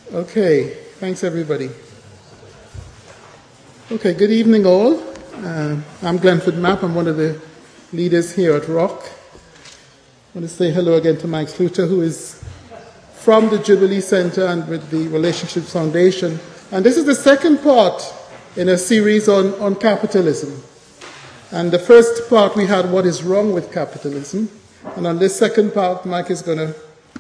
Okay, thanks everybody. Okay, good evening all. I'm Glenford Mapp. I'm one of the leaders here at Rock. I want to say hello again to Mike Sluter, who is from the Jubilee Center and with the Relationships Foundation. And this is the second part in a series on capitalism. And the first part we had, what is wrong with capitalism? And on this second part, Mike is going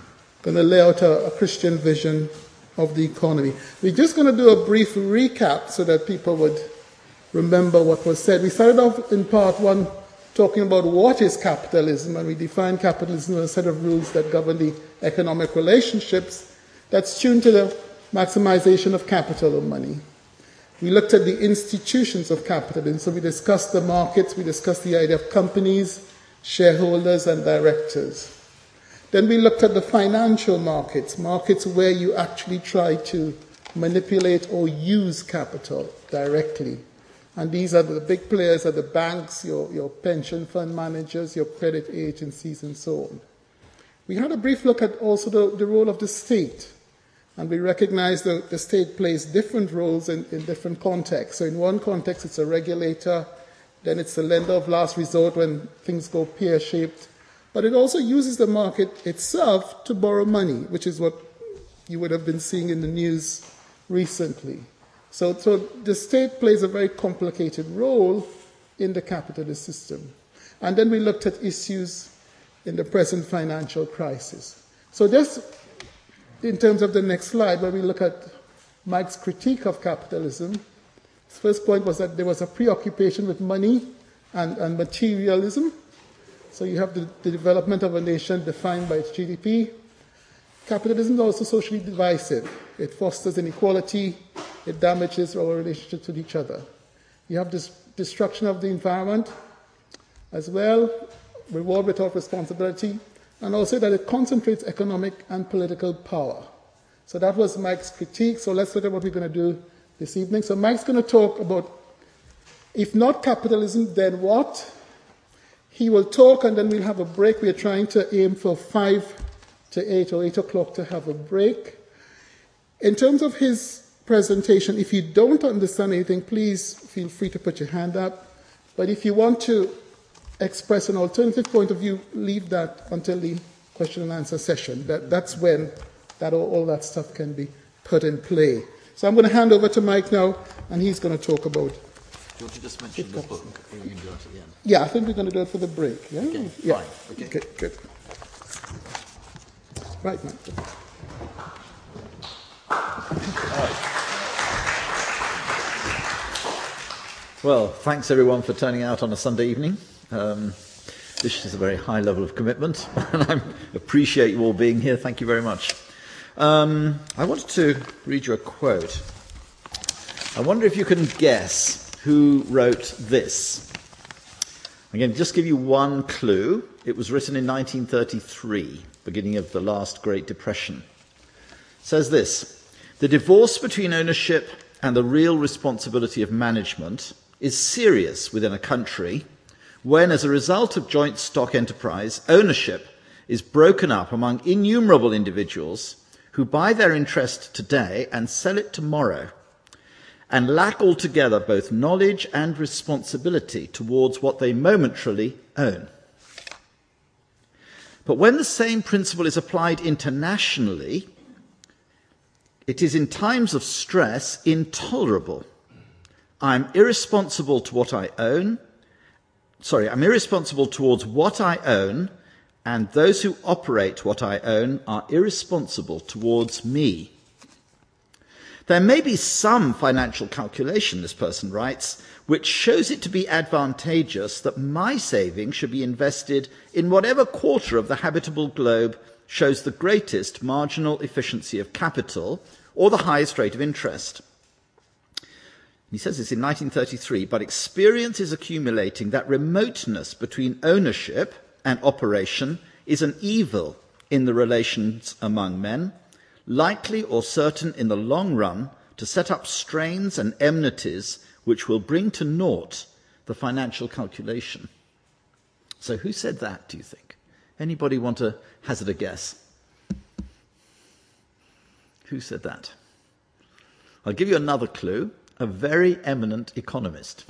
to lay out a Christian vision of the economy. We're just going to do a brief recap so that people would remember what was said. We started off in part one talking about what is capitalism, and we defined capitalism as a set of rules that govern the economic relationships that's tuned to the maximization of capital or money. We looked at the institutions of capitalism, so we discussed the markets, we discussed the idea of companies, shareholders, and directors. Then we looked at the financial markets, markets where you actually try to manipulate or use capital directly. And these are the big players, are the banks, your pension fund managers, your credit agencies, and so on. We had a brief look at also the role of the state. And we recognize that the state plays different roles in different contexts. So in one context, it's a regulator, then it's a lender of last resort when things go pear-shaped. But it also uses the market itself to borrow money, which is what you would have been seeing in the news recently. So the state plays a very complicated role in the capitalist system. And then we looked at issues in the present financial crisis. So just in terms of the next slide, where we look at Mike's critique of capitalism, his first point was that there was a preoccupation with money and materialism. So you have the development of a nation defined by its GDP. Capitalism is also socially divisive. It fosters inequality. It damages our relationships with each other. You have this destruction of the environment as well, reward without responsibility, and also that it concentrates economic and political power. So that was Mike's critique. So let's look at what we're going to do this evening. So Mike's going to talk about, if not capitalism, then what? He will talk and then we'll have a break. We're trying to aim for 5 to 8 or 8 o'clock to have a break. In terms of his presentation, if you don't understand anything, please feel free to put your hand up. But if you want to express an alternative point of view, leave that until the question and answer session. That's when all that stuff can be put in play. So I'm going to hand over to Mike now, and he's going to talk about. Do you want to just mention the book, or are you going to do it at the end? Yeah, I think we're going to do it for the break. Yeah? Okay, yeah. Fine. Okay, good. Right, Mike. All right. Well, thanks everyone for turning out on a Sunday evening. This is a very high level of commitment, and I appreciate you all being here. Thank you very much. I wanted to read you a quote. I wonder if you can guess who wrote this. I'm going to just give you one clue. It was written in 1933, beginning of the last Great Depression. It says this: the divorce between ownership and the real responsibility of management is serious within a country when, as a result of joint stock enterprise, ownership is broken up among innumerable individuals who buy their interest today and sell it tomorrow, and lack altogether both knowledge and responsibility towards what they momentarily own. But when the same principle is applied internationally, it is in times of stress intolerable. I'm irresponsible to what I own. I'm irresponsible towards what I own, and those who operate what I own are irresponsible towards me. There may be some financial calculation, this person writes, which shows it to be advantageous that my savings should be invested in whatever quarter of the habitable globe shows the greatest marginal efficiency of capital or the highest rate of interest. He says this in 1933, but experience is accumulating that remoteness between ownership and operation is an evil in the relations among men, likely or certain in the long run to set up strains and enmities which will bring to naught the financial calculation. So who said that, do you think? Anybody want to hazard a guess? Who said that? I'll give you another clue. A very eminent economist.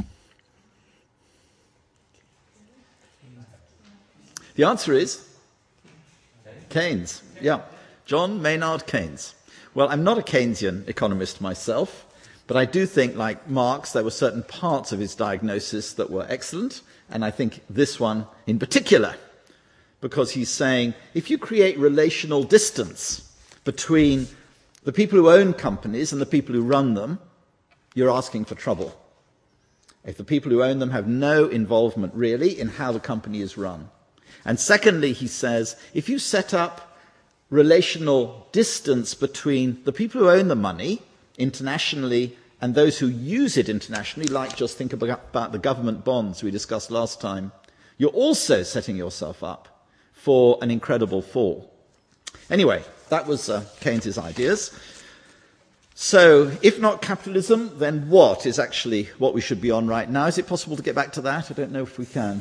The answer is Keynes. Yeah, John Maynard Keynes. Well, I'm not a Keynesian economist myself, but I do think, like Marx, there were certain parts of his diagnosis that were excellent, and I think this one in particular, because he's saying if you create relational distance between the people who own companies and the people who run them, you're asking for trouble. If the people who own them have no involvement really in how the company is run. And secondly, he says, if you set up relational distance between the people who own the money internationally and those who use it internationally, like just think about the government bonds we discussed last time, you're also setting yourself up for an incredible fall. Anyway, that was Keynes's ideas. So, if not capitalism, then what is actually what we should be on right now? Is it possible to get back to that? I don't know if we can.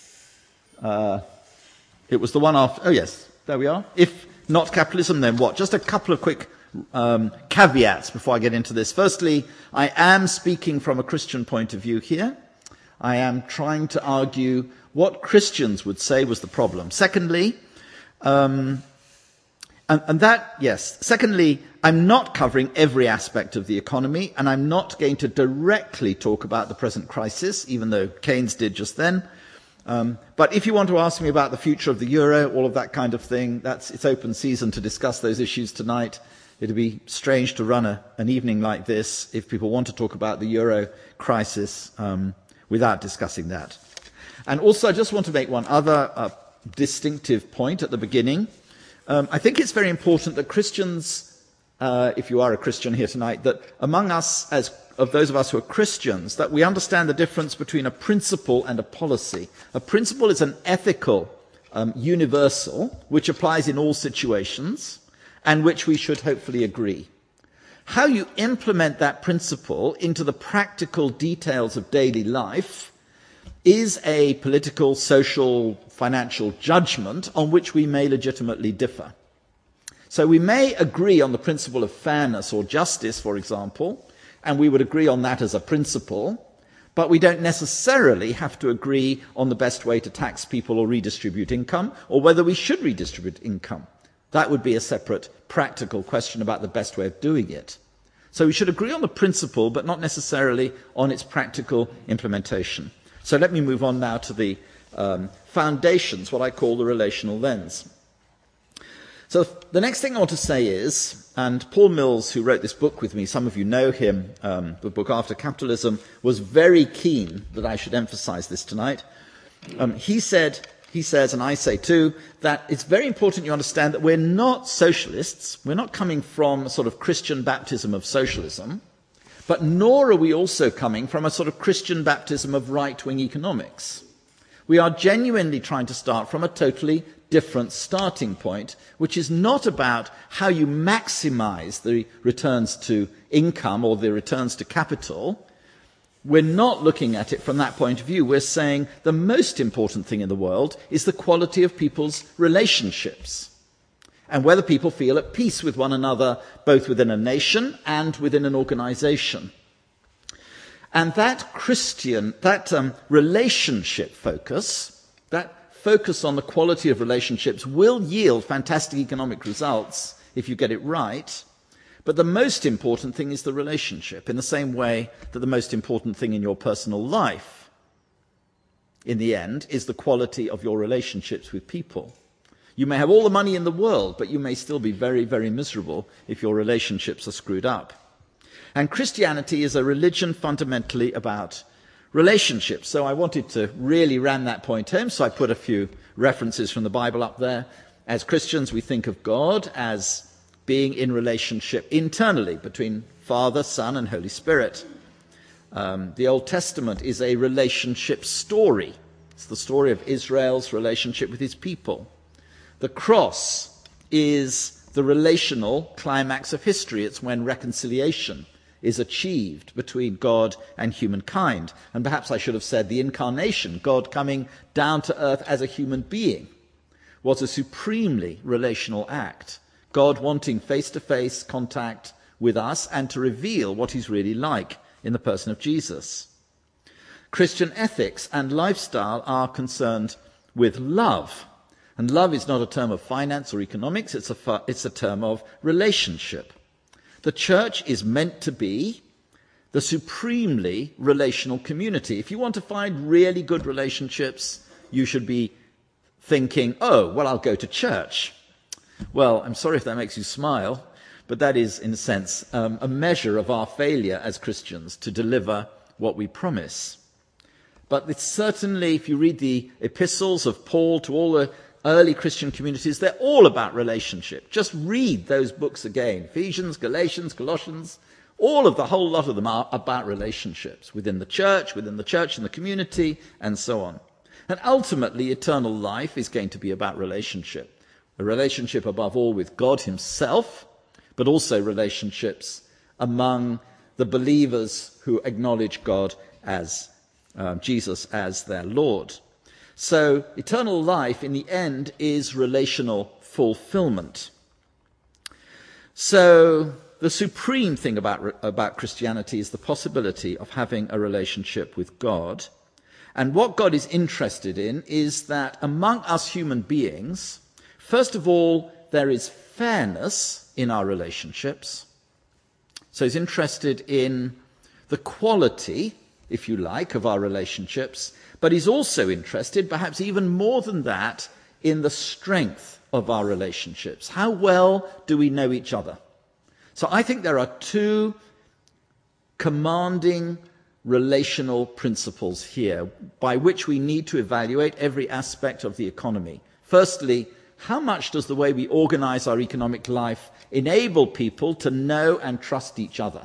It was the one after. Oh, yes, there we are. If not capitalism, then what? Just a couple of quick caveats before I get into this. Firstly, I am speaking from a Christian point of view here. I am trying to argue what Christians would say was the problem. Secondly, Secondly, I'm not covering every aspect of the economy, and I'm not going to directly talk about the present crisis, even though Keynes did just then. But if you want to ask me about the future of the euro, all of that kind of thing, it's open season to discuss those issues tonight. It'd be strange to run an evening like this if people want to talk about the euro crisis without discussing that. And also, I just want to make one other distinctive point at the beginning. I think it's very important that Christians, if you are a Christian here tonight, that among us, of those of us who are Christians, that we understand the difference between a principle and a policy. A principle is an ethical universal, which applies in all situations, and which we should hopefully agree. How you implement that principle into the practical details of daily life is a political, social, financial judgment on which we may legitimately differ. So we may agree on the principle of fairness or justice, for example, and we would agree on that as a principle, but we don't necessarily have to agree on the best way to tax people or redistribute income, or whether we should redistribute income. That would be a separate practical question about the best way of doing it. So we should agree on the principle, but not necessarily on its practical implementation. So let me move on now to the foundations, what I call the relational lens. So the next thing I want to say is, and Paul Mills, who wrote this book with me, some of you know him, the book After Capitalism, was very keen that I should emphasize this tonight. He says, and I say too, that it's very important you understand that we're not socialists. We're not coming from a sort of Christian baptism of socialism, but nor are we also coming from a sort of Christian baptism of right-wing economics. We are genuinely trying to start from a totally different starting point, which is not about how you maximize the returns to income or the returns to capital. We're not looking at it from that point of view. We're saying the most important thing in the world is the quality of people's relationships and whether people feel at peace with one another, both within a nation and within an organization. And that relationship focus, that focus on the quality of relationships will yield fantastic economic results if you get it right. But the most important thing is the relationship, in the same way that the most important thing in your personal life, in the end, is the quality of your relationships with people. You may have all the money in the world, but you may still be very, very miserable if your relationships are screwed up. And Christianity is a religion fundamentally about relationships. So I wanted to really ram that point home, so I put a few references from the Bible up there. As Christians, we think of God as being in relationship internally between Father, Son, and Holy Spirit. The Old Testament is a relationship story. It's the story of Israel's relationship with his people. The cross is the relational climax of history. It's when reconciliation is achieved between God and humankind. And perhaps I should have said the incarnation, God coming down to earth as a human being, was a supremely relational act. God wanting face-to-face contact with us and to reveal what he's really like in the person of Jesus. Christian ethics and lifestyle are concerned with love. And love is not a term of finance or economics, it's a term of relationship. The church is meant to be the supremely relational community. If you want to find really good relationships, you should be thinking, oh, well, I'll go to church. Well, I'm sorry if that makes you smile, but that is, in a sense, a measure of our failure as Christians to deliver what we promise. But it's certainly, if you read the epistles of Paul to all the early Christian communities, they're all about relationship. Just read those books again. Ephesians, Galatians, Colossians, the whole lot of them are about relationships within the church and the community, and so on. And ultimately, eternal life is going to be about relationship. A relationship above all with God himself, but also relationships among the believers who acknowledge God as Jesus as their Lord. So eternal life in the end is relational fulfillment. So the supreme thing about Christianity is the possibility of having a relationship with God. And what God is interested in is that among us human beings, first of all, there is fairness in our relationships. So he's interested in the quality, if you like, of our relationships, but he's also interested, perhaps even more than that, in the strength of our relationships. How well do we know each other? So I think there are two commanding relational principles here by which we need to evaluate every aspect of the economy. Firstly, how much does the way we organize our economic life enable people to know and trust each other?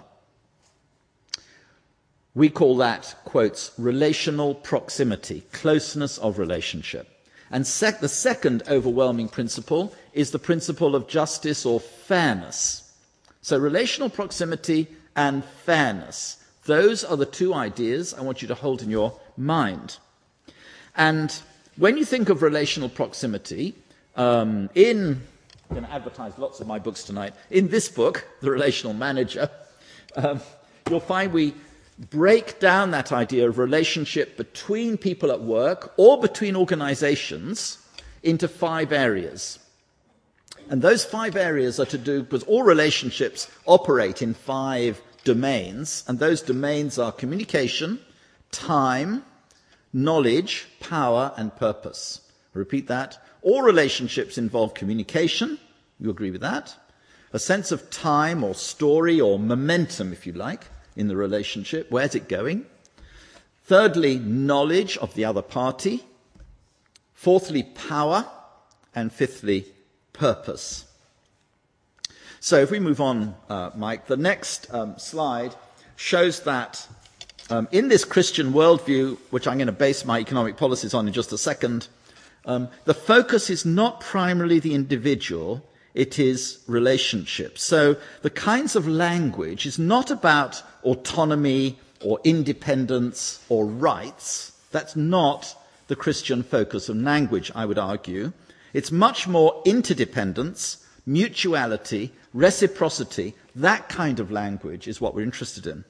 We call that, quotes, relational proximity, closeness of relationship. And the second overwhelming principle is the principle of justice or fairness. So relational proximity and fairness, those are the two ideas I want you to hold in your mind. And when you think of relational proximity, I'm going to advertise lots of my books tonight. In this book, The Relational Manager, you'll find we break down that idea of relationship between people at work or between organizations into 5 areas. And those 5 areas are to do, because all relationships operate in 5 domains, and those domains are communication, time, knowledge, power, and purpose. I repeat that. All relationships involve communication. You agree with that? A sense of time or story or momentum, if you like, in the relationship. Where's it going? Thirdly, knowledge of the other party. Fourthly, power. And fifthly, purpose. So if we move on, Mike, the next slide shows that in this Christian worldview, which I'm going to base my economic policies on in just a second, the focus is not primarily the individual, it is relationships. So the kinds of language is not about autonomy or independence or rights. That's not the Christian focus of language, I would argue. It's much more interdependence, mutuality, reciprocity. That kind of language is what we're interested in.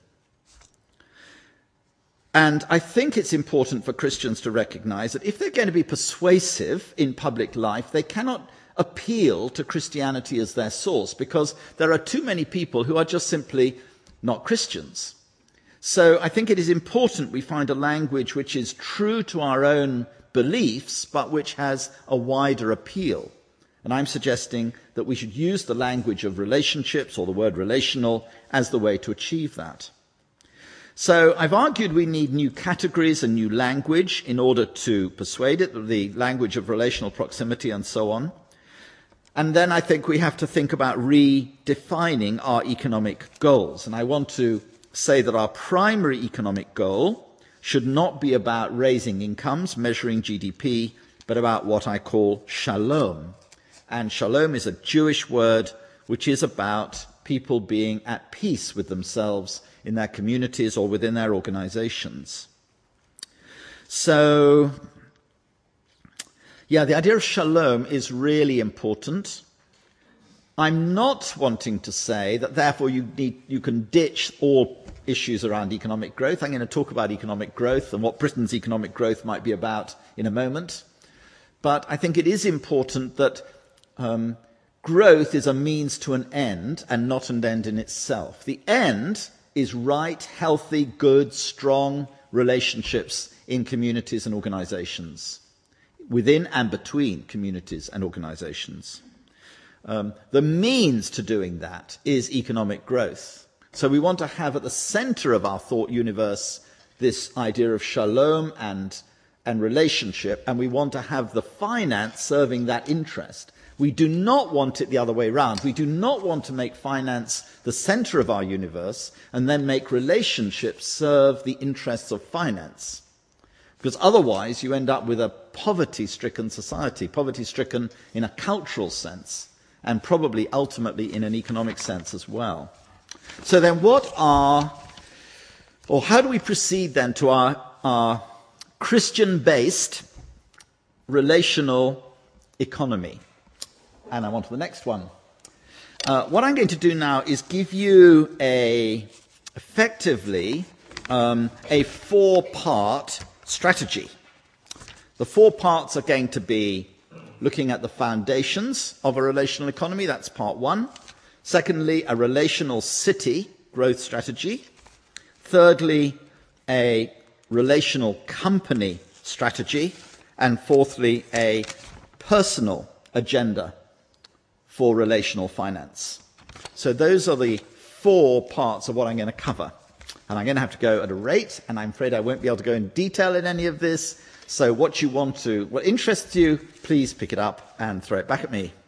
And I think it's important for Christians to recognize that if they're going to be persuasive in public life, they cannot appeal to Christianity as their source, because there are too many people who are just simply not Christians. So I think it is important we find a language which is true to our own beliefs, but which has a wider appeal. And I'm suggesting that we should use the language of relationships, or the word relational, as the way to achieve that. So I've argued we need new categories and new language in order to persuade it, the language of relational proximity and so on. And then I think we have to think about redefining our economic goals. And I want to say that our primary economic goal should not be about raising incomes, measuring GDP, but about what I call shalom. And shalom is a Jewish word which is about people being at peace with themselves in their communities or within their organizations. So, the idea of shalom is really important. I'm not wanting to say that therefore you can ditch all issues around economic growth. I'm going to talk about economic growth and what Britain's economic growth might be about in a moment. But I think it is important that growth is a means to an end and not an end in itself. The end is right, healthy, good, strong relationships in communities and organizations, within and between communities and organizations. The means to doing that is economic growth. So we want to have at the center of our thought universe this idea of shalom and relationship, and we want to have the finance serving that interest. We do not want it the other way around. We do not want to make finance the center of our universe and then make relationships serve the interests of finance. Because otherwise you end up with a poverty-stricken society, poverty-stricken in a cultural sense, and probably ultimately in an economic sense as well. So then how do we proceed then to our Christian-based relational economy? And I'm on to the next one. What I'm going to do now is give you effectively a four-part strategy. The 4 parts are going to be looking at the foundations of a relational economy. That's part 1. Secondly, a relational city growth strategy. Thirdly, a relational company strategy. And fourthly, a personal agenda for relational finance. So those are the 4 parts of what I'm going to cover. And I'm going to have to go at a rate, and I'm afraid I won't be able to go in detail in any of this. So what interests you, please pick it up and throw it back at me.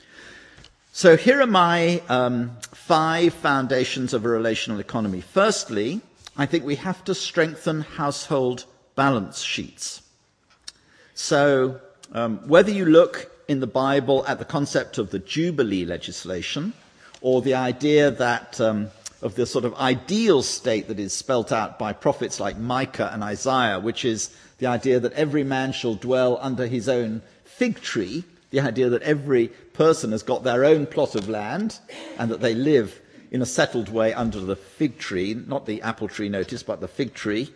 So here are my 5 foundations of a relational economy. Firstly, I think we have to strengthen household balance sheets. So whether you look in the Bible at the concept of the Jubilee legislation, or the idea that of the sort of ideal state that is spelt out by prophets like Micah and Isaiah, which is the idea that every man shall dwell under his own fig tree, the idea that every person has got their own plot of land and that they live in a settled way under the fig tree, not the apple tree notice, but the fig tree.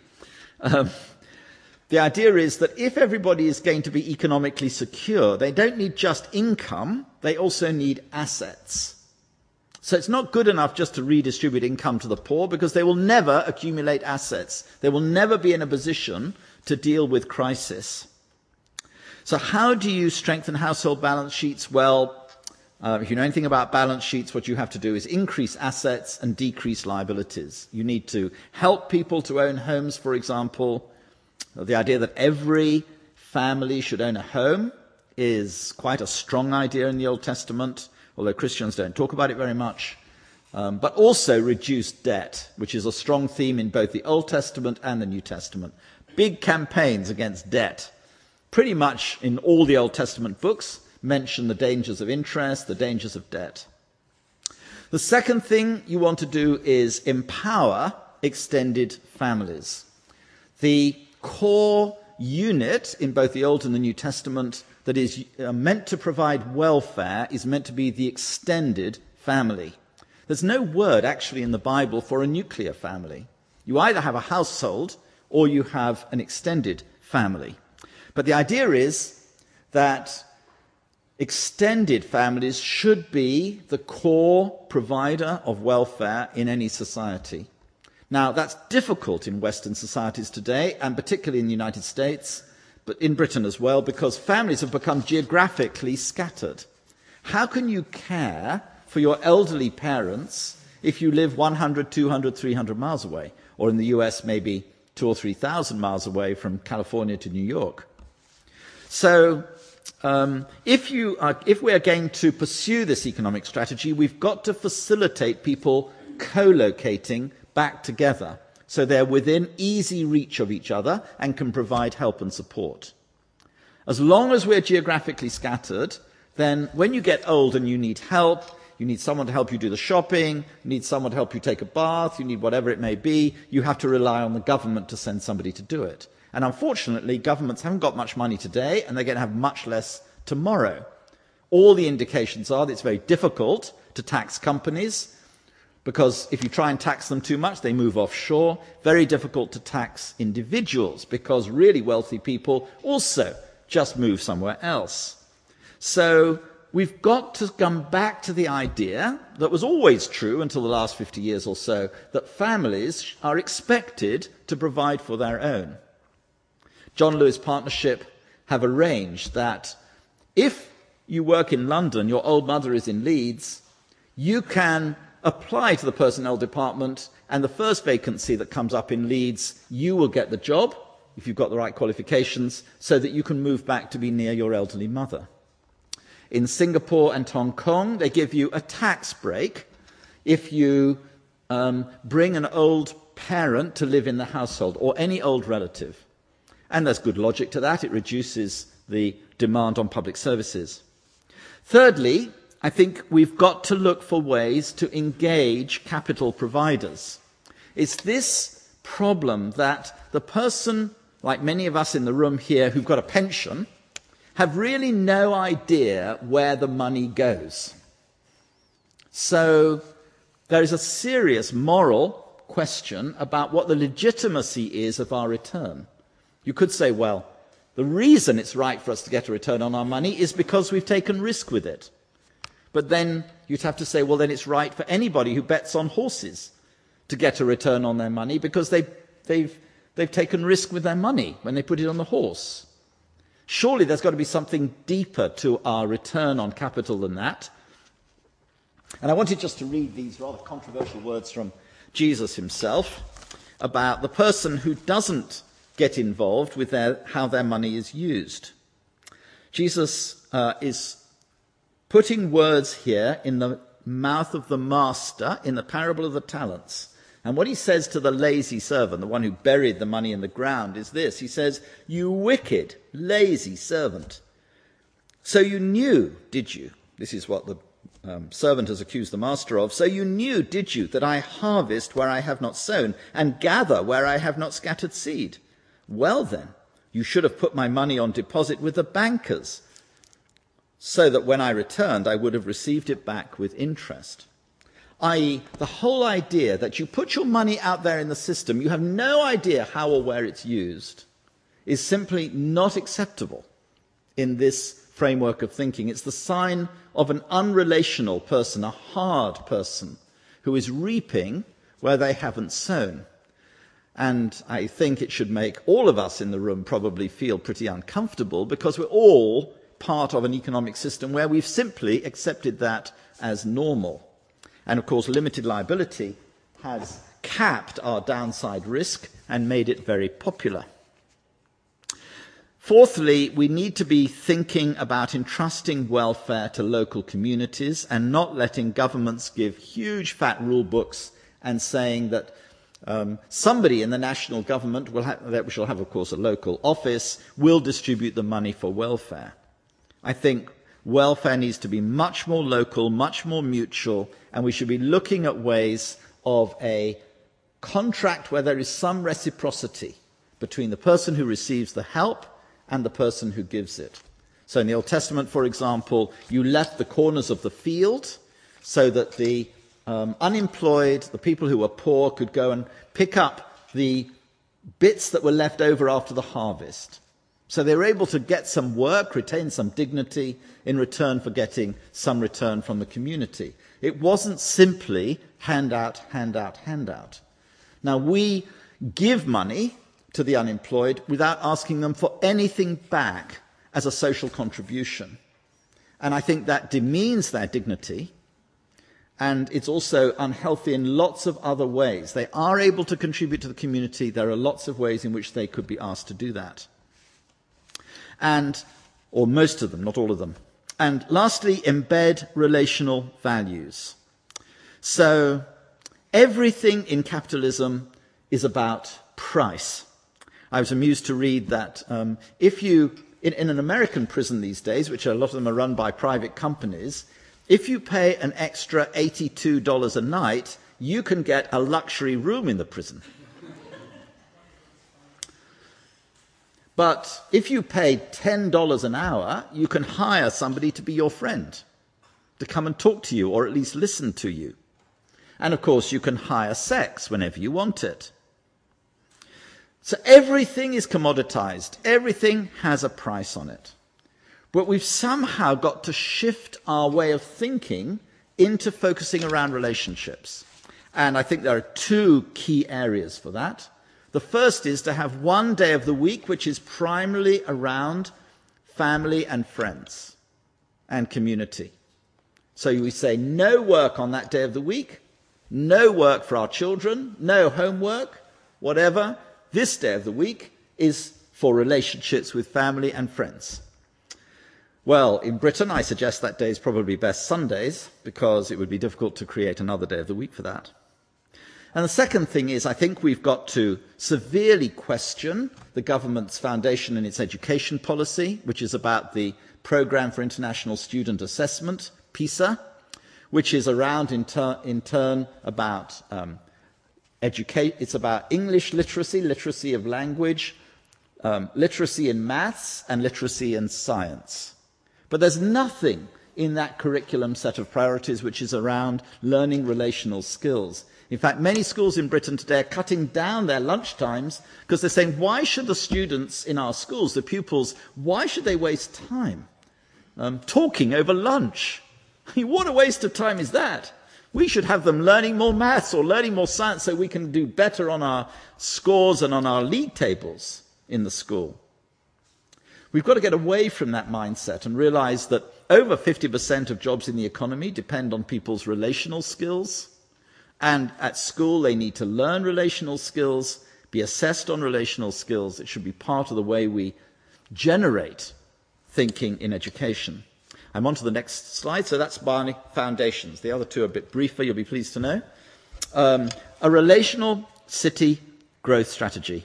The idea is that if everybody is going to be economically secure, they don't need just income, they also need assets. So it's not good enough just to redistribute income to the poor, because they will never accumulate assets. They will never be in a position to deal with crisis. So how do you strengthen household balance sheets? Well, if you know anything about balance sheets, what you have to do is increase assets and decrease liabilities. You need to help people to own homes, for example. The idea that every family should own a home is quite a strong idea in the Old Testament, although Christians don't talk about it very much. But also reduce debt, which is a strong theme in both the Old Testament and the New Testament. Big campaigns against debt. Pretty much in all the Old Testament books mention the dangers of interest, the dangers of debt. The second thing you want to do is empower extended families. The core unit in both the Old and the New Testament that is meant to provide welfare is meant to be the extended family. There's no word actually in the Bible for a nuclear family. You either have a household or you have an extended family. But the idea is that extended families should be the core provider of welfare in any society. Now, that's difficult in Western societies today, and particularly in the United States, but in Britain as well, because families have become geographically scattered. How can you care for your elderly parents if you live 100, 200, 300 miles away, or in the US maybe 2,000 or 3,000 miles away from California to New York? So if we are going to pursue this economic strategy, we've got to facilitate people co-locating back together so they're within easy reach of each other and can provide help and support. As long as we're geographically scattered, then when you get old and you need help, you need someone to help you do the shopping, you need someone to help you take a bath, you need whatever it may be, you have to rely on the government to send somebody to do it. And unfortunately, governments haven't got much money today, and they're going to have much less tomorrow. All the indications are that it's very difficult to tax companies, because if you try and tax them too much, they move offshore. Very difficult to tax individuals, because really wealthy people also just move somewhere else. So we've got to come back to the idea that was always true until the last 50 years or so, that families are expected to provide for their own. John Lewis Partnership have arranged that if you work in London, your old mother is in Leeds, you can apply to the personnel department, and the first vacancy that comes up in Leeds, you will get the job, if you've got the right qualifications, so that you can move back to be near your elderly mother. In Singapore and Hong Kong, they give you a tax break if you bring an old parent to live in the household, or any old relative. And there's good logic to that. It reduces the demand on public services. Thirdly, I think we've got to look for ways to engage capital providers. It's this problem that the person, like many of us in the room here who've got a pension, have really no idea where the money goes. So there is a serious moral question about what the legitimacy is of our return. You could say, well, the reason it's right for us to get a return on our money is because we've taken risk with it. But then you'd have to say, well, then it's right for anybody who bets on horses to get a return on their money, because they've taken risk with their money when they put it on the horse. Surely there's got to be something deeper to our return on capital than that. And I wanted just to read these rather controversial words from Jesus himself about the person who doesn't get involved with how their money is used. Jesus is putting words here in the mouth of the master in the parable of the talents. And what he says to the lazy servant, the one who buried the money in the ground, is this. He says, "You wicked, lazy servant. So you knew, did you?" This is what the servant has accused the master of. "So you knew, did you, that I harvest where I have not sown, and gather where I have not scattered seed? Well then, you should have put my money on deposit with the bankers, so that when I returned, I would have received it back with interest." I.e., the whole idea that you put your money out there in the system, you have no idea how or where it's used, is simply not acceptable in this framework of thinking. It's the sign of an unrelational person, a hard person, who is reaping where they haven't sown. And I think it should make all of us in the room probably feel pretty uncomfortable, because we're all part of an economic system where we've simply accepted that as normal. And of course, limited liability has capped our downside risk and made it very popular. Fourthly, we need to be thinking about entrusting welfare to local communities and not letting governments give huge fat rule books and saying that somebody in the national government, that we shall have, of course, a local office, will distribute the money for welfare. I think welfare needs to be much more local, much more mutual, and we should be looking at ways of a contract where there is some reciprocity between the person who receives the help and the person who gives it. So in the Old Testament, for example, you left the corners of the field so that the unemployed, the people who were poor, could go and pick up the bits that were left over after the harvest. So they were able to get some work, retain some dignity in return for getting some return from the community. It wasn't simply handout, handout, handout. Now, we give money to the unemployed without asking them for anything back as a social contribution. And I think that demeans their dignity, and it's also unhealthy in lots of other ways. They are able to contribute to the community. There are lots of ways in which they could be asked to do that. Or most of them, not all of them. And lastly, embed relational values. So everything in capitalism is about price. I was amused to read that if you, in an American prison these days, which a lot of them are run by private companies, if you pay an extra $82 a night, you can get a luxury room in the prison. But if you pay $10 an hour, you can hire somebody to be your friend, to come and talk to you or at least listen to you. And of course, you can hire sex whenever you want it. So everything is commoditized. Everything has a price on it. But we've somehow got to shift our way of thinking into focusing around relationships. And I think there are two key areas for that. The first is to have one day of the week which is primarily around family and friends and community. So we say no work on that day of the week, no work for our children, no homework, whatever. This day of the week is for relationships with family and friends. Well, in Britain, I suggest that day is probably best Sundays, because it would be difficult to create another day of the week for that. And the second thing is, I think we've got to severely question the government's foundation in its education policy, which is about the Programme for International Student Assessment, PISA, which is around in turn about it's about English literacy, literacy of language, literacy in maths, and literacy in science. But there's nothing in that curriculum set of priorities which is around learning relational skills. In fact, many schools in Britain today are cutting down their lunch times because they're saying, why should the students in our schools, the pupils, why should they waste time talking over lunch? I mean, what a waste of time is that? We should have them learning more maths or learning more science so we can do better on our scores and on our league tables in the school. We've got to get away from that mindset and realize that over 50% of jobs in the economy depend on people's relational skills. And at school, they need to learn relational skills, be assessed on relational skills. It should be part of the way we generate thinking in education. I'm on to the next slide. So that's Barney Foundations. The other two are a bit briefer, you'll be pleased to know. A relational city growth strategy.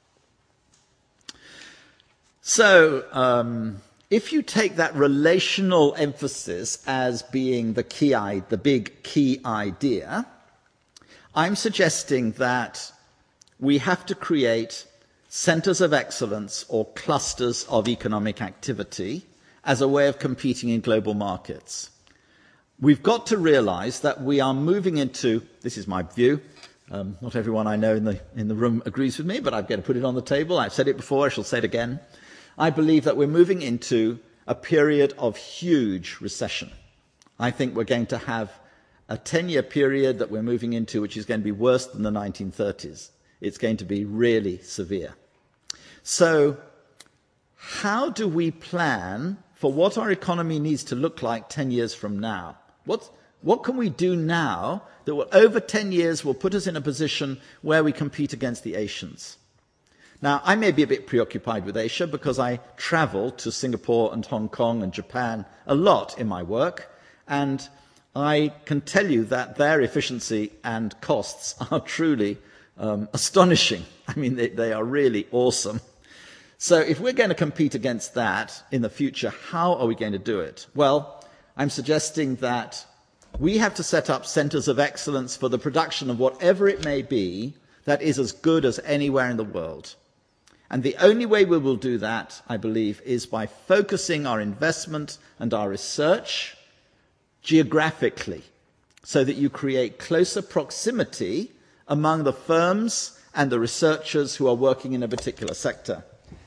So if you take that relational emphasis as being the big key idea, I'm suggesting that we have to create centres of excellence or clusters of economic activity as a way of competing in global markets. We've got to realise that we are moving into, this is my view, not everyone I know in the room agrees with me, but I'm going to put it on the table. I've said it before, I shall say it again. I believe that we're moving into a period of huge recession. I think we're going to have a 10-year period that we're moving into which is going to be worse than the 1930s. It's going to be really severe. So how do we plan for what our economy needs to look like 10 years from now? What can we do now that will, over 10 years will put us in a position where we compete against the Asians? Now, I may be a bit preoccupied with Asia because I travel to Singapore and Hong Kong and Japan a lot in my work, and I can tell you that their efficiency and costs are truly astonishing. I mean, they are really awesome. So if we're going to compete against that in the future, how are we going to do it? Well, I'm suggesting that we have to set up centres of excellence for the production of whatever it may be that is as good as anywhere in the world. And the only way we will do that, I believe, is by focusing our investment and our research geographically, so that you create closer proximity among the firms and the researchers who are working in a particular sector.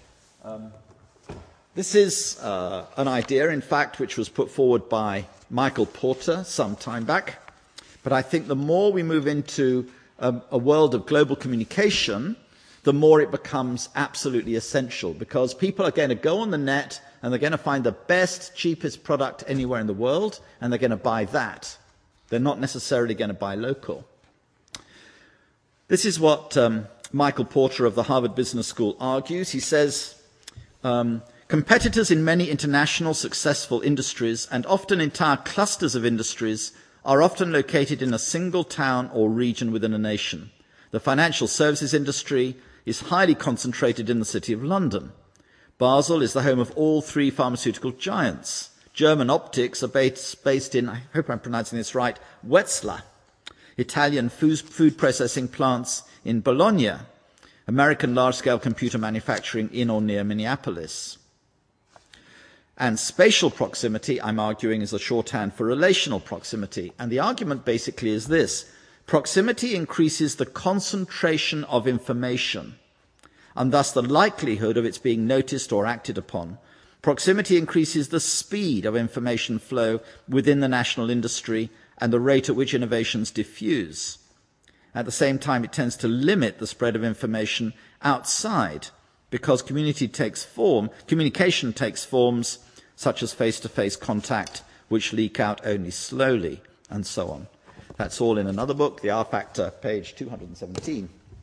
This is an idea, in fact, which was put forward by Michael Porter some time back. But I think the more we move into a world of global communication, the more it becomes absolutely essential, because people are going to go on the net and they're going to find the best, cheapest product anywhere in the world, and they're going to buy that. They're not necessarily going to buy local. This is what Michael Porter of the Harvard Business School argues. He says, competitors in many international successful industries, and often entire clusters of industries, are often located in a single town or region within a nation. The financial services industry is highly concentrated in the city of London. Basel is the home of all three pharmaceutical giants. German optics are based in, I hope I'm pronouncing this right, Wetzlar. Italian food processing plants in Bologna. American large-scale computer manufacturing in or near Minneapolis. And spatial proximity, I'm arguing, is a shorthand for relational proximity. And the argument basically is this: proximity increases the concentration of information, and thus the likelihood of its being noticed or acted upon. Proximity increases the speed of information flow within the national industry and the rate at which innovations diffuse. At the same time, it tends to limit the spread of information outside, because communication takes forms such as face-to-face contact, which leak out only slowly, and so on. That's all in another book, The R Factor, page 217.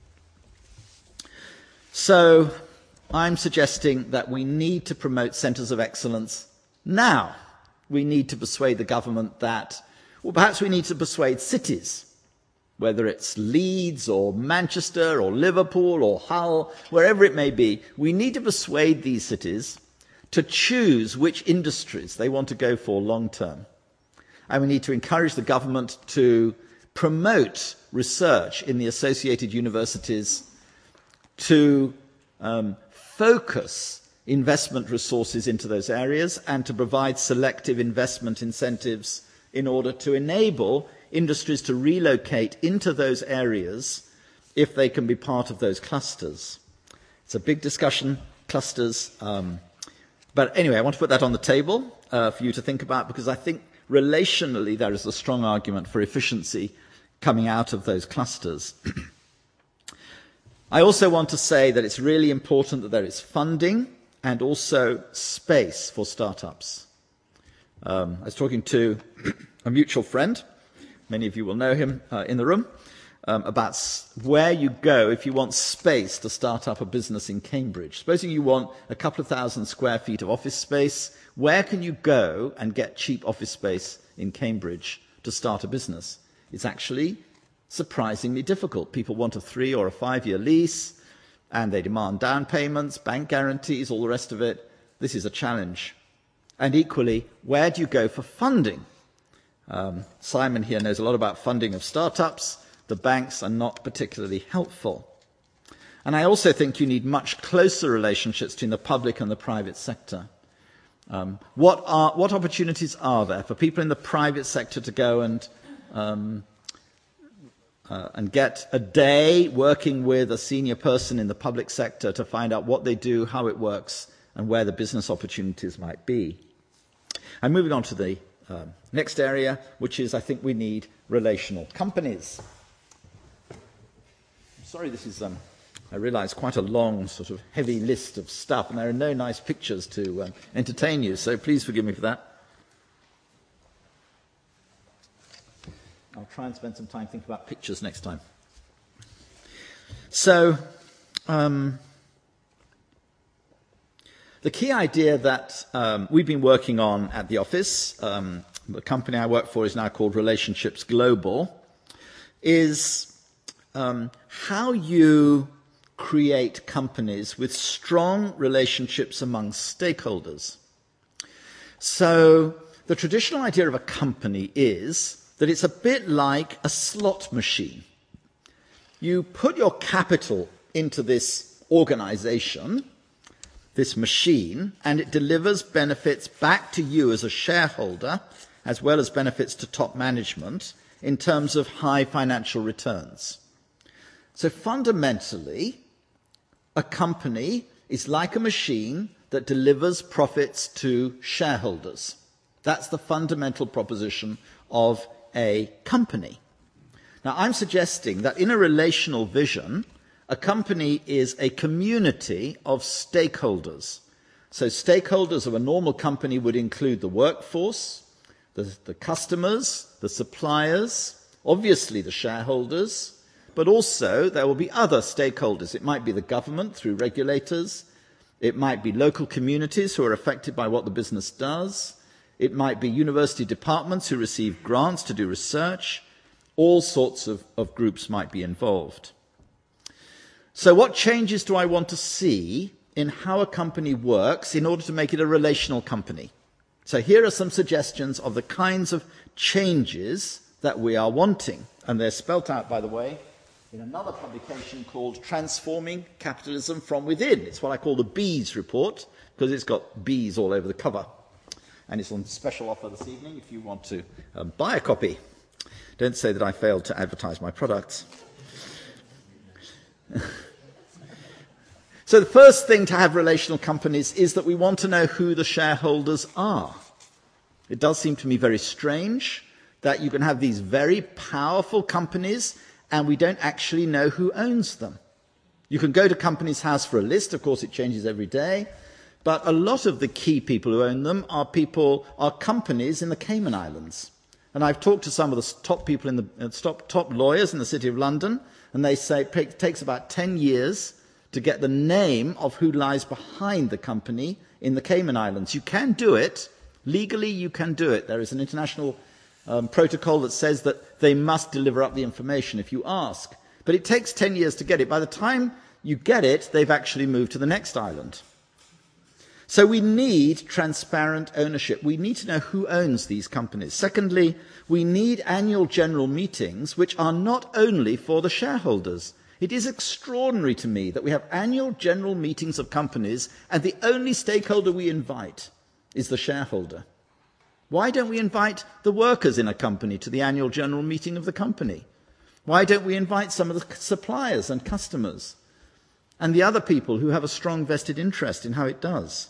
So I'm suggesting that we need to promote centres of excellence now. We need to persuade the government that, well, perhaps we need to persuade cities, whether it's Leeds or Manchester or Liverpool or Hull, wherever it may be. We need to persuade these cities to choose which industries they want to go for long term. And we need to encourage the government to promote research in the associated universities, to focus investment resources into those areas, and to provide selective investment incentives in order to enable industries to relocate into those areas if they can be part of those clusters. It's a big discussion, clusters. But anyway, I want to put that on the table for you to think about, because I think relationally there is a strong argument for efficiency coming out of those clusters. I also want to say that it's really important that there is funding and also space for startups. I was talking to a mutual friend, many of you will know him in the room, about where you go if you want space to start up a business in Cambridge. Supposing you want a couple of thousand square feet of office space, where can you go and get cheap office space in Cambridge to start a business? It's actually surprisingly difficult. People want a 3 or a 5 year lease, and they demand down payments, bank guarantees, all the rest of it. This is a challenge. And equally, where do you go for funding? Simon here knows a lot about funding of startups. The banks are not particularly helpful. And I also think you need much closer relationships between the public and the private sector. What opportunities are there for people in the private sector to go and get a day working with a senior person in the public sector to find out what they do, how it works, and where the business opportunities might be? I'm moving on to the next area, which is, I think we need relational companies. Sorry, this is, I realise, quite a long, sort of heavy list of stuff, and there are no nice pictures to entertain you, so please forgive me for that. I'll try and spend some time thinking about pictures next time. So, the key idea that we've been working on at the office, the company I work for is now called Relationships Global, is how you create companies with strong relationships among stakeholders. So the traditional idea of a company is that it's a bit like a slot machine. You put your capital into this organization, this machine, and it delivers benefits back to you as a shareholder, as well as benefits to top management in terms of high financial returns. So fundamentally, a company is like a machine that delivers profits to shareholders. That's the fundamental proposition of a company. Now, I'm suggesting that in a relational vision, a company is a community of stakeholders. So stakeholders of a normal company would include the workforce, the customers, the suppliers, obviously the shareholders, but also there will be other stakeholders. It might be the government through regulators. It might be local communities who are affected by what the business does. It might be university departments who receive grants to do research. All sorts of groups might be involved. So what changes do I want to see in how a company works in order to make it a relational company? So here are some suggestions of the kinds of changes that we are wanting. And they're spelt out, by the way, in another publication called Transforming Capitalism from Within. It's what I call the Bees report, because it's got bees all over the cover. And it's on special offer this evening if you want to buy a copy. Don't say that I failed to advertise my products. So the first thing to have relational companies is that we want to know who the shareholders are. It does seem to me very strange that you can have these very powerful companies and we don't actually know who owns them. You can go to Companies House for a list. Of course, it changes every day. But a lot of the key people who own them are companies in the Cayman Islands. And I've talked to some of the top people top lawyers in the City of London, and they say it takes about 10 years to get the name of who lies behind the company in the Cayman Islands. You can do it. Legally, you can do it. There is an international protocol that says that they must deliver up the information if you ask. But it takes 10 years to get it. By the time you get it, they've actually moved to the next island. So we need transparent ownership. We need to know who owns these companies. Secondly, we need annual general meetings which are not only for the shareholders. It is extraordinary to me that we have annual general meetings of companies and the only stakeholder we invite is the shareholder. Why don't we invite the workers in a company to the annual general meeting of the company? Why don't we invite some of the suppliers and customers and the other people who have a strong vested interest in how it does?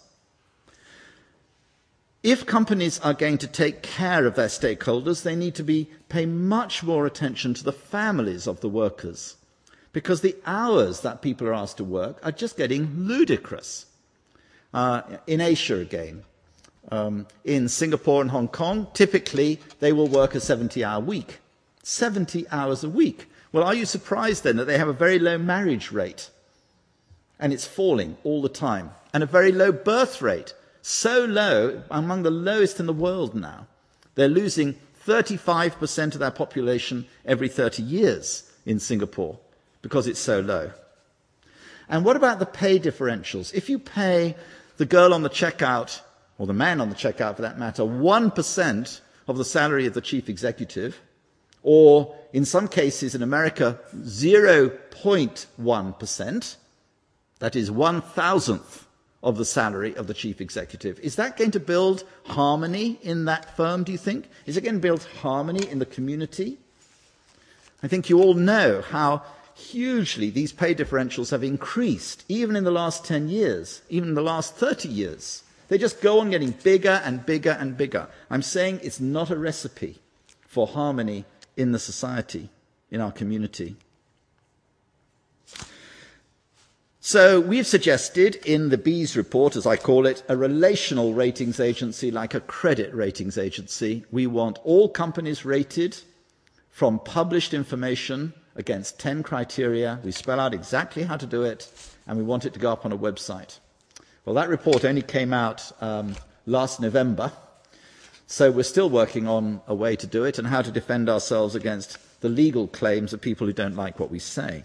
If companies are going to take care of their stakeholders, they need to pay much more attention to the families of the workers, because the hours that people are asked to work are just getting ludicrous. In Asia again, in Singapore and Hong Kong, typically they will work a 70-hour week. 70 hours a week. Well, are you surprised then that they have a very low marriage rate? And it's falling all the time. And a very low birth rate. So low, among the lowest in the world now. They're losing 35% of their population every 30 years in Singapore because it's so low. And what about the pay differentials? If you pay the girl on the checkout, or the man on the checkout for that matter, 1% of the salary of the chief executive, or in some cases in America, 0.1%, that is 1,000th of the salary of the chief executive. Is that going to build harmony in that firm, do you think? Is it going to build harmony in the community? I think you all know how hugely these pay differentials have increased, even in the last 10 years, even in the last 30 years. They just go on getting bigger and bigger and bigger. I'm saying it's not a recipe for harmony in the society, in our community. So we've suggested in the Bees report, as I call it, a relational ratings agency like a credit ratings agency. We want all companies rated from published information against 10 criteria. We spell out exactly how to do it, and we want it to go up on a website. Well, that report only came out last November, so we're still working on a way to do it and how to defend ourselves against the legal claims of people who don't like what we say.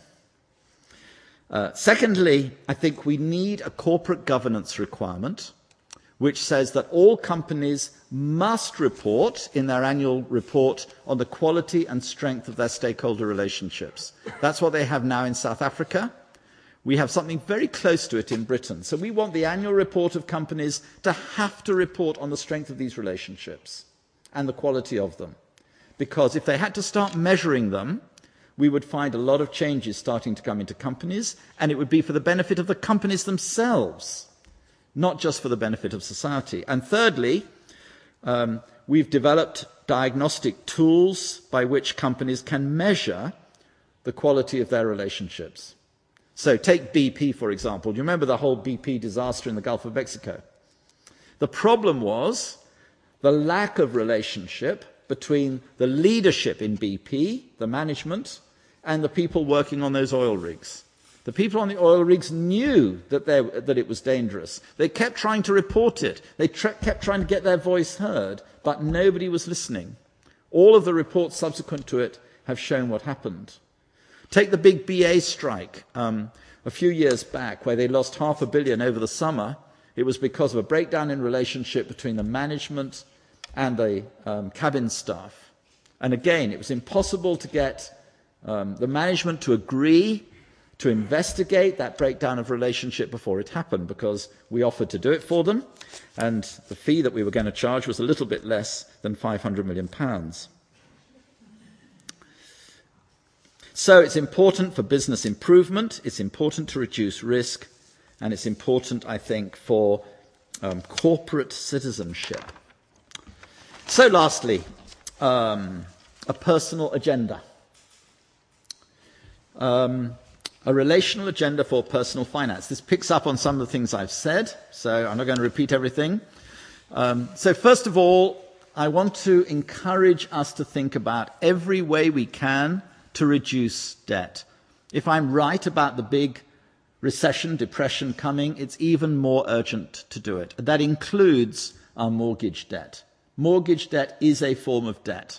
Secondly, I think we need a corporate governance requirement which says that all companies must report in their annual report on the quality and strength of their stakeholder relationships. That's what they have now in South Africa. We have something very close to it in Britain. So we want the annual report of companies to have to report on the strength of these relationships and the quality of them. Because if they had to start measuring them, we would find a lot of changes starting to come into companies, and it would be for the benefit of the companies themselves, not just for the benefit of society. And thirdly, we've developed diagnostic tools by which companies can measure the quality of their relationships. So take BP, for example. Do you remember the whole BP disaster in the Gulf of Mexico? The problem was the lack of relationship between the leadership in BP, the management, and the people working on those oil rigs. The people on the oil rigs knew that it was dangerous. They kept trying to report it. They kept trying to get their voice heard, but nobody was listening. All of the reports subsequent to it have shown what happened. Take the big BA strike a few years back, where they lost $500 million over the summer. It was because of a breakdown in relationship between the management and the cabin staff. And again, it was impossible to get the management to agree to investigate that breakdown of relationship before it happened, because we offered to do it for them, and the fee that we were going to charge was a little bit less than £500 million. So it's important for business improvement, it's important to reduce risk, and it's important, I think, for corporate citizenship. So lastly, a personal agenda. A relational agenda for personal finance. This picks up on some of the things I've said, so I'm not going to repeat everything. So first of all, I want to encourage us to think about every way we can to reduce debt. If I'm right about the big recession, depression coming, it's even more urgent to do it. That includes our mortgage debt. Mortgage debt is a form of debt.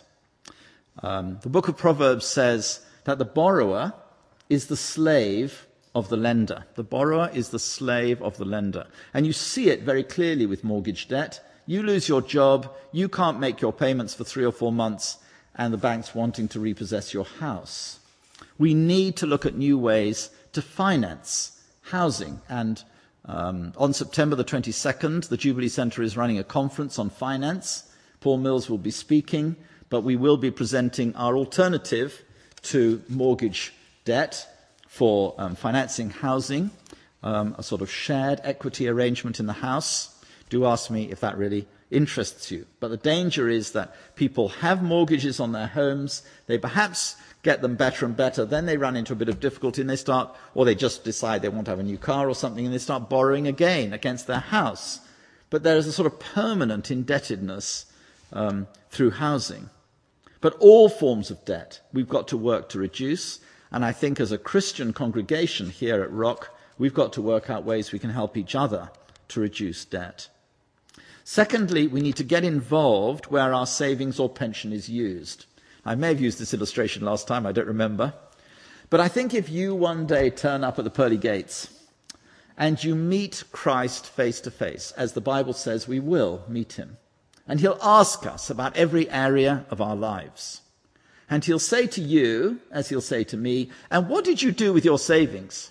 The book of Proverbs says that the borrower is the slave of the lender. The borrower is the slave of the lender. And you see it very clearly with mortgage debt. You lose your job, you can't make your payments for 3 or 4 months, and the bank's wanting to repossess your house. We need to look at new ways to finance housing. And on September the 22nd, the Jubilee Centre is running a conference on finance. Paul Mills will be speaking, but we will be presenting our alternative to mortgage debt for financing housing, a sort of shared equity arrangement in the house. Do ask me if that really interests you. But the danger is that people have mortgages on their homes, they perhaps get them better and better, then they run into a bit of difficulty and they start, or they just decide they want to have a new car or something and they start borrowing again against their house. But there is a sort of permanent indebtedness through housing. But all forms of debt we've got to work to reduce. And I think as a Christian congregation here at Rock, we've got to work out ways we can help each other to reduce debt. Secondly, we need to get involved where our savings or pension is used. I may have used this illustration last time, I don't remember. But I think if you one day turn up at the pearly gates and you meet Christ face to face, as the Bible says we will meet him, and he'll ask us about every area of our lives. And he'll say to you, as he'll say to me, and what did you do with your savings?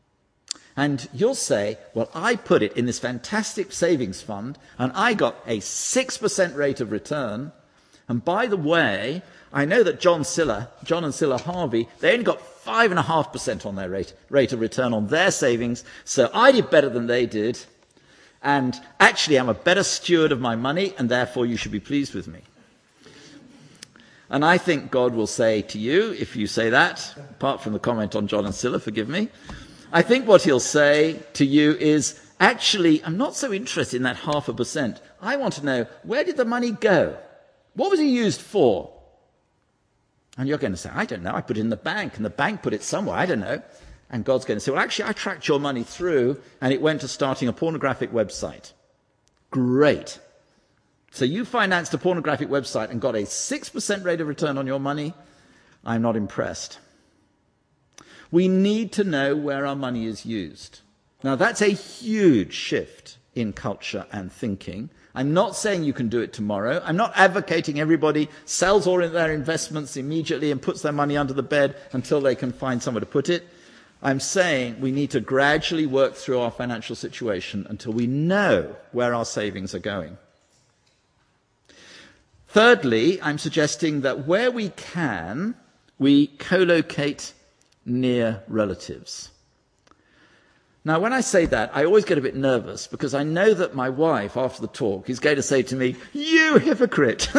And you'll say, well, I put it in this fantastic savings fund, and I got a 6% rate of return. And by the way, I know that John and Scylla Harvey, they only got 5.5% on their rate of return on their savings, so I did better than they did. And actually, I'm a better steward of my money, and therefore you should be pleased with me. And I think God will say to you, if you say that, apart from the comment on John and Scylla, forgive me, I think what he'll say to you is, actually, I'm not so interested in that 0.5%. I want to know, where did the money go? What was it used for? And you're going to say, I don't know, I put it in the bank, and the bank put it somewhere, I don't know. And God's going to say, well, actually, I tracked your money through, and it went to starting a pornographic website. Great. So you financed a pornographic website and got a 6% rate of return on your money? I'm not impressed. We need to know where our money is used. Now, that's a huge shift in culture and thinking. I'm not saying you can do it tomorrow. I'm not advocating everybody sells all of their investments immediately and puts their money under the bed until they can find somewhere to put it. I'm saying we need to gradually work through our financial situation until we know where our savings are going. Thirdly, I'm suggesting that where we can, we co-locate near relatives. Now, when I say that, I always get a bit nervous because I know that my wife, after the talk, is going to say to me, "You hypocrite!"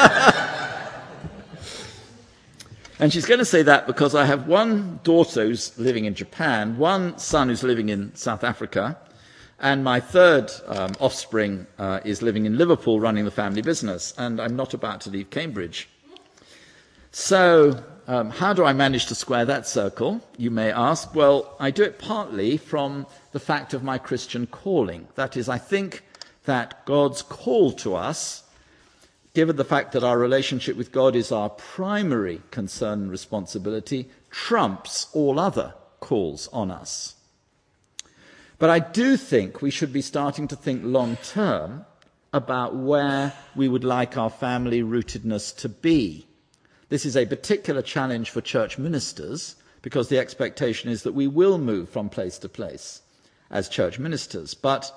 And she's going to say that because I have one daughter who's living in Japan, one son who's living in South Africa, and my third offspring is living in Liverpool running the family business, and I'm not about to leave Cambridge. So, how do I manage to square that circle, you may ask? Well, I do it partly from the fact of my Christian calling. That is, I think that God's call to us, given the fact that our relationship with God is our primary concern and responsibility, trumps all other calls on us. But I do think we should be starting to think long-term about where we would like our family rootedness to be. This is a particular challenge for church ministers because the expectation is that we will move from place to place as church ministers,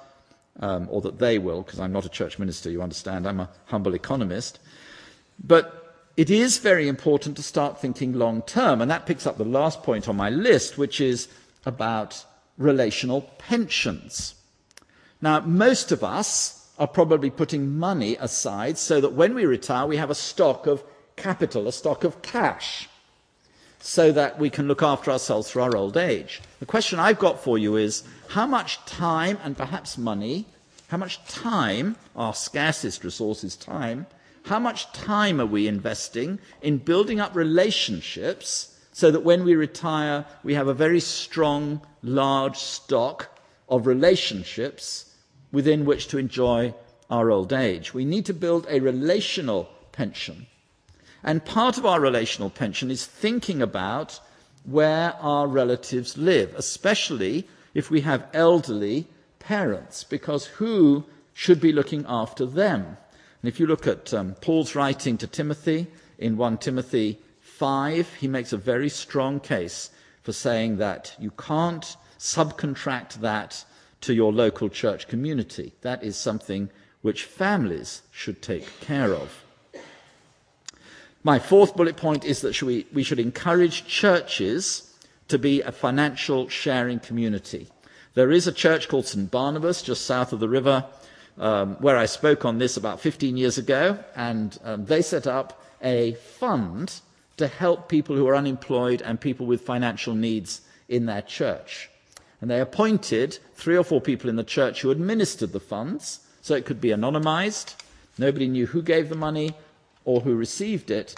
or that they will, because I'm not a church minister, you understand, I'm a humble economist. But it is very important to start thinking long term, and that picks up the last point on my list, which is about relational pensions. Now, most of us are probably putting money aside so that when we retire we have a stock of capital, a stock of cash, so that we can look after ourselves through our old age. The question I've got for you is, how much time and perhaps money, how much time, our scarcest resource is time, how much time are we investing in building up relationships so that when we retire we have a very strong, large stock of relationships within which to enjoy our old age? We need to build a relational pension. And part of our relational pension is thinking about where our relatives live, especially if we have elderly parents, because who should be looking after them? And if you look at Paul's writing to Timothy in 1 Timothy 5, he makes a very strong case for saying that you can't subcontract that to your local church community. That is something which families should take care of. My fourth bullet point is that we should encourage churches to be a financial sharing community. There is a church called St. Barnabas just south of the river where I spoke on this about 15 years ago, and they set up a fund to help people who are unemployed and people with financial needs in their church. And they appointed 3 or 4 people in the church who administered the funds, so it could be anonymized. Nobody knew who gave the money or who received it,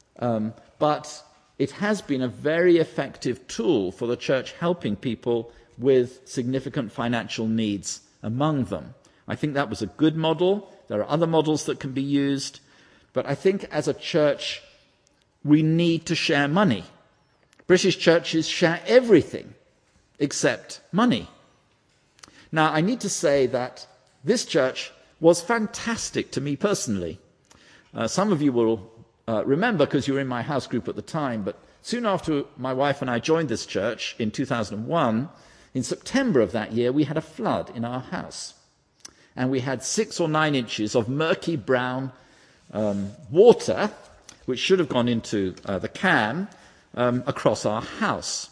but it has been a very effective tool for the church helping people with significant financial needs among them. I think that was a good model. There are other models that can be used, but I think as a church we need to share money. British churches share everything except money. Now, I need to say that this church was fantastic to me personally. Some of you will remember, because you were in my house group at the time, but soon after my wife and I joined this church in 2001, in September of that year, we had a flood in our house. And we had 6 or 9 inches of murky brown water, which should have gone into the can, across our house.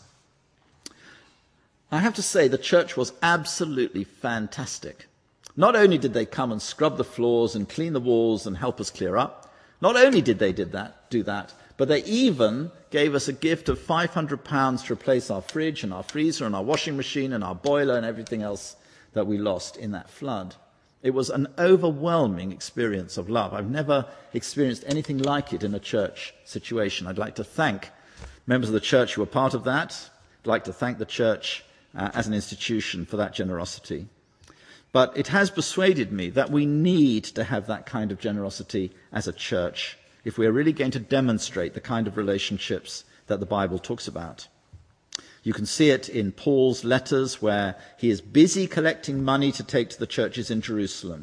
I have to say the church was absolutely fantastic. Not only did they come and scrub the floors and clean the walls and help us clear up, not only did they do that, but they even gave us a gift of £500 to replace our fridge and our freezer and our washing machine and our boiler and everything else that we lost in that flood. It was an overwhelming experience of love. I've never experienced anything like it in a church situation. I'd like to thank members of the church who were part of that. I'd like to thank the church as an institution for that generosity. But it has persuaded me that we need to have that kind of generosity as a church if we are really going to demonstrate the kind of relationships that the Bible talks about. You can see it in Paul's letters where he is busy collecting money to take to the churches in Jerusalem.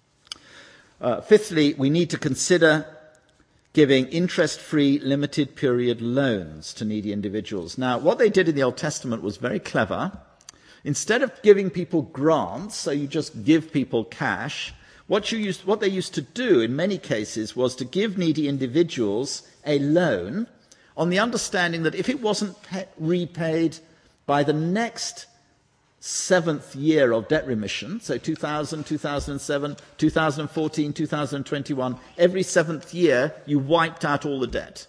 Fifthly, we need to consider giving interest-free limited period loans to needy individuals. Now, what they did in the Old Testament was very clever. Instead of giving people grants, so you just give people cash, what they used to do in many cases was to give needy individuals a loan on the understanding that if it wasn't repaid by the next 7th year of debt remission, so 2000, 2007, 2014, 2021, every 7th year you wiped out all the debt.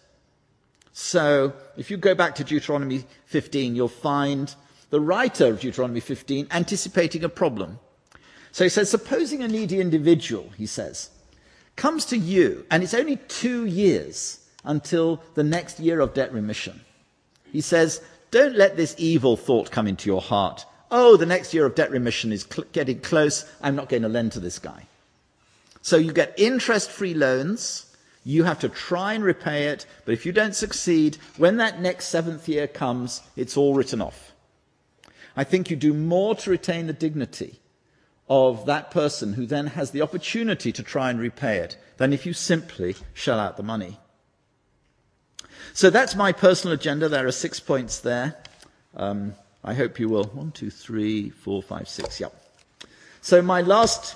So if you go back to Deuteronomy 15, you'll find the writer of Deuteronomy 15 anticipating a problem. So he says, supposing a needy individual, he says, comes to you, and it's only 2 years until the next year of debt remission. He says, don't let this evil thought come into your heart. Oh, the next year of debt remission is getting close. I'm not going to lend to this guy. So you get interest-free loans. You have to try and repay it. But if you don't succeed, when that next 7th year comes, it's all written off. I think you do more to retain the dignity of that person who then has the opportunity to try and repay it than if you simply shell out the money. So that's my personal agenda. There are 6 points there. I hope you will. 1, 2, 3, 4, 5, 6. Yep. So my last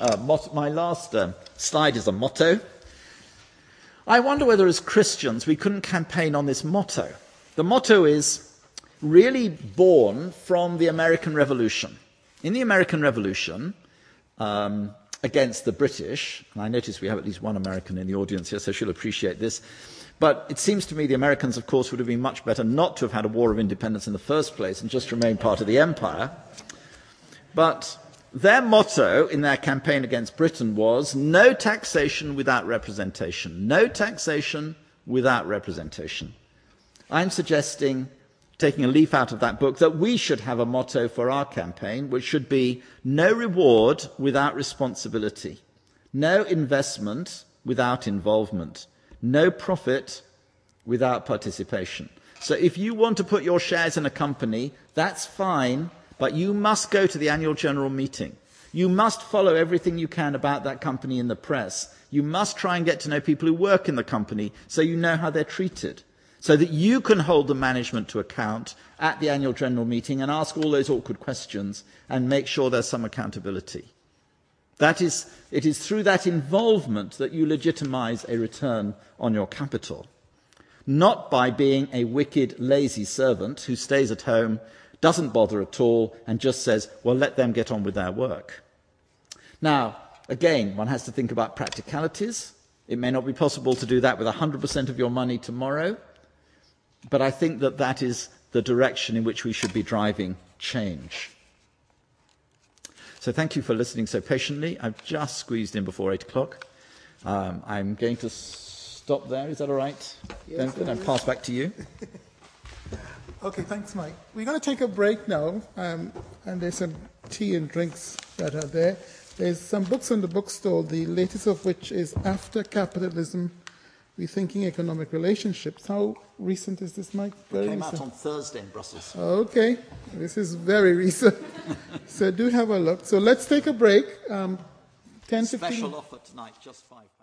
slide is a motto. I wonder whether as Christians we couldn't campaign on this motto. The motto is really born from the American Revolution. In the American Revolution, against the British, and I notice we have at least one American in the audience here, so she'll appreciate this, but it seems to me the Americans, of course, would have been much better not to have had a war of independence in the first place and just remain part of the empire. But their motto in their campaign against Britain was no taxation without representation. No taxation without representation. I'm suggesting, taking a leaf out of that book, that we should have a motto for our campaign, which should be no reward without responsibility, no investment without involvement, no profit without participation. So if you want to put your shares in a company, that's fine, but you must go to the annual general meeting. You must follow everything you can about that company in the press. You must try and get to know people who work in the company so you know how they're treated, so that you can hold the management to account at the annual general meeting and ask all those awkward questions and make sure there's some accountability. It is through that involvement that you legitimize a return on your capital, not by being a wicked, lazy servant who stays at home, doesn't bother at all, and just says, well, let them get on with their work. Now, again, one has to think about practicalities. It may not be possible to do that with 100% of your money tomorrow, but I think that that is the direction in which we should be driving change. So thank you for listening so patiently. I've just squeezed in before 8 o'clock. I'm going to stop there. Is that all right? Yes, Duncan, and pass back to you. Okay, thanks, Mike. We're going to take a break now, and there's some tea and drinks that are there. There's some books on the bookstall, the latest of which is After Capitalism, Rethinking Economic Relationships. How recent is this, Mike? It came out on Thursday in Brussels. Okay, this is very recent. So do have a look. So let's take a break. 10, 15. Special offer tonight, just 5.